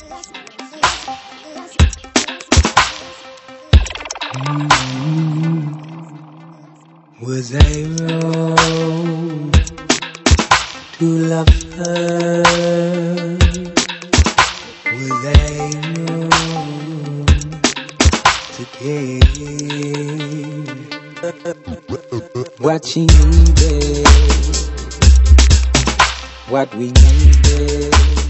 Was I wrong to love her? Was I wrong to care? What she needed, what we needed.